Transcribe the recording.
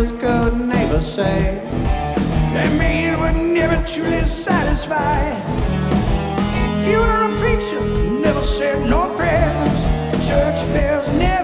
his good neighbor say. That means we're never truly satisfied. Funeral preacher never said no prayers. Church bells never